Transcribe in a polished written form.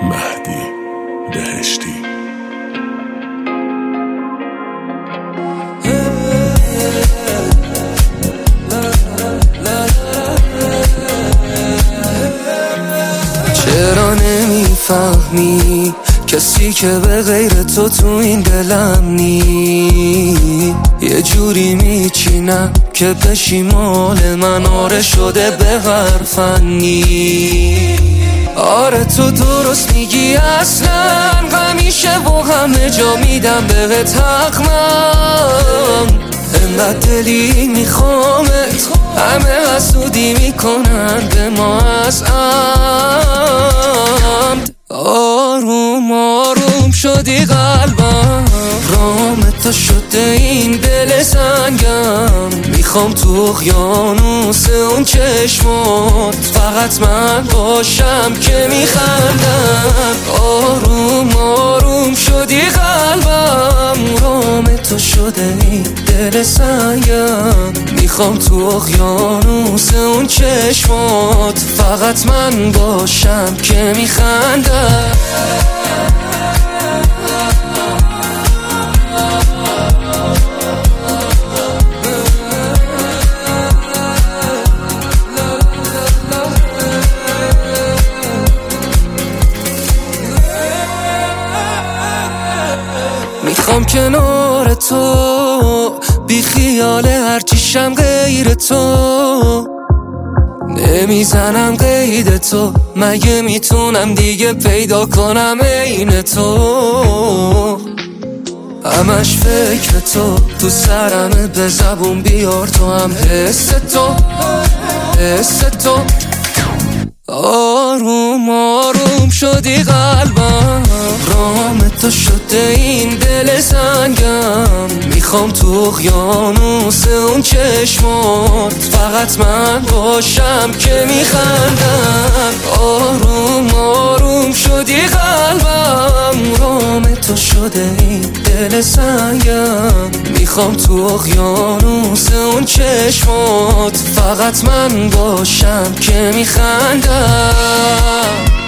مهدی بهشتی. چرا نمیفهمی کسی که به غیر تو این دلم نی؟ یه جوری میچینم که بشی مال من، آره شده به هر فنی. آره تو درست میگی، اصلا همیشه و همه جا میدم بهت حق من. انقدر دلی میخوامت، همه حسودی میکنن به ما از عمد. آروم آروم شدی قلبم، رام تو شده این دل سنگم. میخوام تو اقیانوس اون چشمات فقط من باشم که میخندم. آروم آروم شدی قلبم، رام تو شده این دل سنگم. میخوام تو اقیانوس اون چشمات فقط من باشم که میخندم. میخوام کنار تو، بی خیال هرچیشم غیر تو. نمیزنم قید تو، مگه میتونم دیگه پیدا کنم عین تو. همش فکر تو سرمه، به زبون بیار تو هم حس تو. آروم آروم شدی قلبم، رام تو شده این دل سنگم. میخوام تو اقیانوس اون چشمات فقط من باشم که میخندم. آروم آروم شدی قلبم، رام تو شده این دل سنگم. میخوام تو اقیانوس اون چشمات فقط من باشم که میخندم.